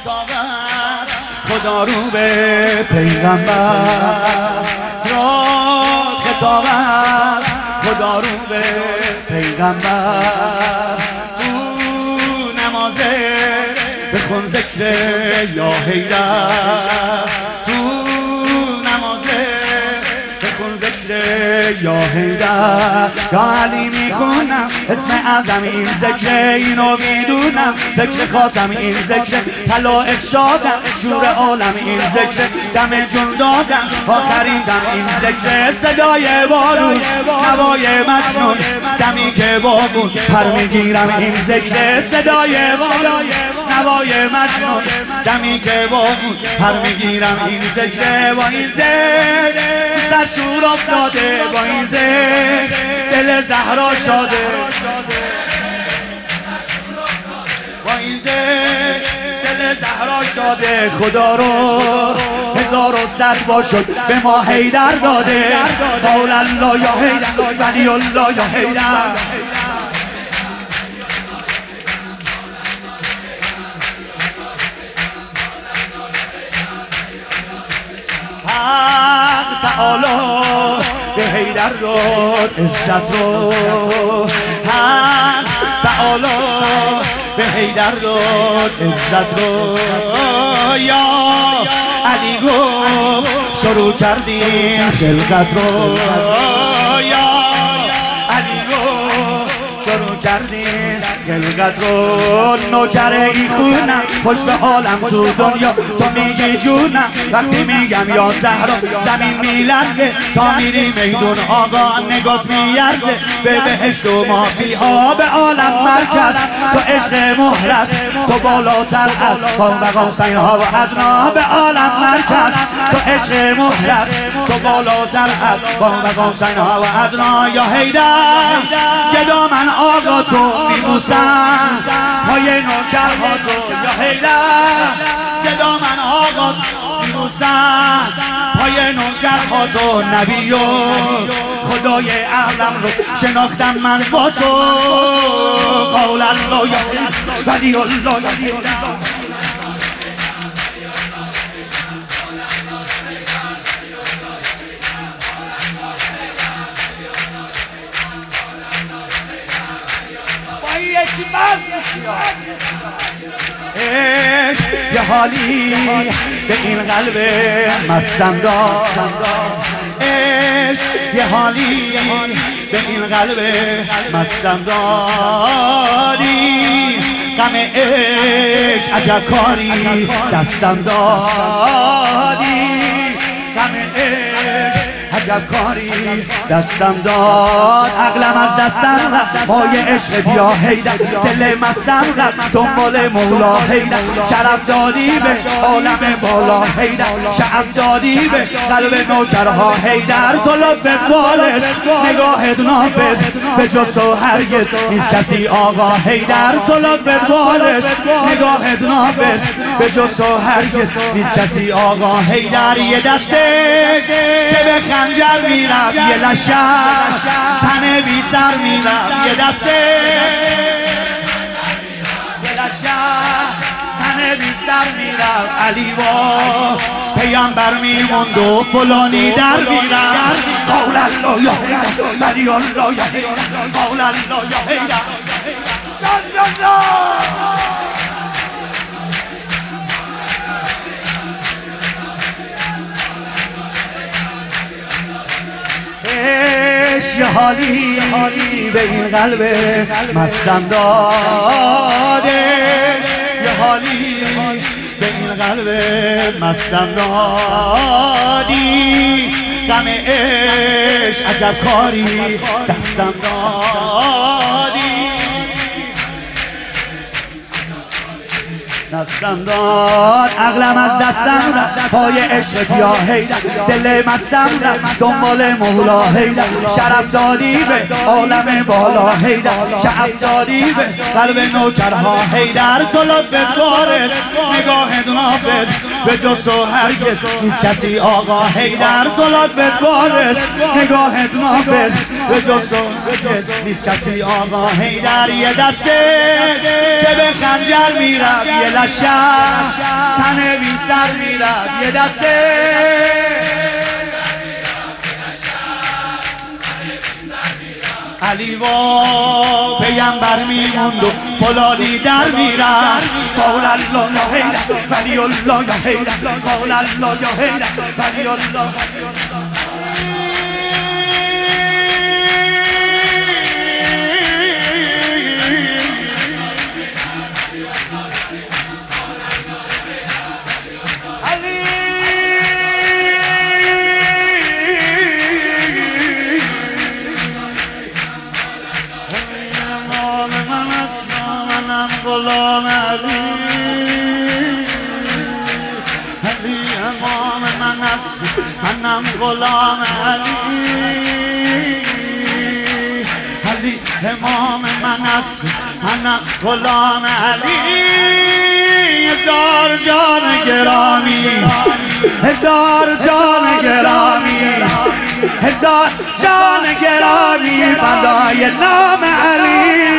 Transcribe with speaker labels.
Speaker 1: خطاب است خدا رو به پیغمبر، راد خطاب است خدا رو به پیغمبر. تو نمازه بخون ذکر یا حیدر، تو نمازه بخون ذکر یا حیدر. یا علی میخونم اسم اعظم این ذکر، اینو میدونم ذکر خاتم این ذکر. طلائع شادم شور عالم این ذکر، دم جون دادم آخرین دم این ذکر. صدای بارون نوای مجنون دمی که بابون پر میگیرم این ذکر. صدای بارون نوای مجنون دمی که بابون پر میگیرم این ذکر. با این ذکر سر شور افتاده، با این ذکر دل زهرا شاده، با این ذکر دل زهرا شاده. خدا رو 1100 بار شد به ما حیدر داده. قول الله یا حیدر ولی الله یا حیدر. حق تعالی به حیدر داد عزت رو، حق تعالی به حیدر داد عزت رو. یا علی گفت شروع کردیم خلقت رو، یا علی گفت شروع کردیم خلقت رو. نوکره ای خونم پشت عالم تو دنیا، تو میگی جونم وقتی میگم یا زهرا. زمین میلرزه تا میری میدون آقا، نگات میارزه به بهشت و مافیها به عالم مرکز. تو عشق مهرس تو بالاتر از با قوسین ها و ادنا به عالم مرکز. تو عشق مهرس تو بالاتر از با قوسین ها و ادنا. یا حیدر گدا من آقا تو میبوسم پای نوکرها تو، یا حیدر گدا من آقا میبوسم پای نوکرها تو. نبی و خدای اعلم رو شناختم من با تو. قول الله یا حیدر ولی الله یا حیدر. یکی باز میشی یه حالی به این قلب مستم داد، یه حالی به این قلب مستم دادی. غم عشق عجب کاری دستم دادی، غم عشق عجب کاری دستم داد. عقلم از دستم رفت پای عشق یا حیدر، دل مستم رفت دنبال مولا حیدر. شرف دادی به عالم بالا حیدر، شرف دادی به قلب نوکرها حیدر. تو لطفت بالش نگاهت نافذ به جز تو هرگز نیست کسی آقا حیدر. تو لطفت بالش نگاهت نافذ به جز تو هرگز نیست کسی آقا حیدر. یه دسته که به خنجر میرفت، یه لشکر تن بی سر میرفت. یه دسته یه لشکر تن بی سر میرفت. علی با پیامبر میموند و فلانی در میرفت. قول الله یا حیدر ولی الله یا حیدر. قول الله یا حیدر جان جان جان. یه حالی به این قلب مستم داده، یه حالی به این قلب مستم دادی. غم عشق عجب کاری دستم دادی، دستم داد. عقلم از دستم رفت پای عشق یا حیدر، دل مستم رفت دنبال مولا حیدر. شرف دادی به عالم بالا حیدر، شرف دادی به قلب نوکرها حیدر. تو لطفت بارش نگاهت نافذ به جز تو هرگز نیست کسی آقا حیدر. تو لطفت بارش نگاهت نافذ به جز تو نیست کسی آقا حیدر یه دسته که به خنجر میرم یه لشم تن بی سر میرم یه دسته علی و پیغمبر میموند و فلانی در میرن قول الله یا حیدر ولی الله یا حیدر قول الله یا حیدر ولی الله غلام علی علی امام من است منم غلام علی علی امام من است منم غلام علی هزار جان گرامی هزار جان گرامی هزار جان گرامی فدای نام علی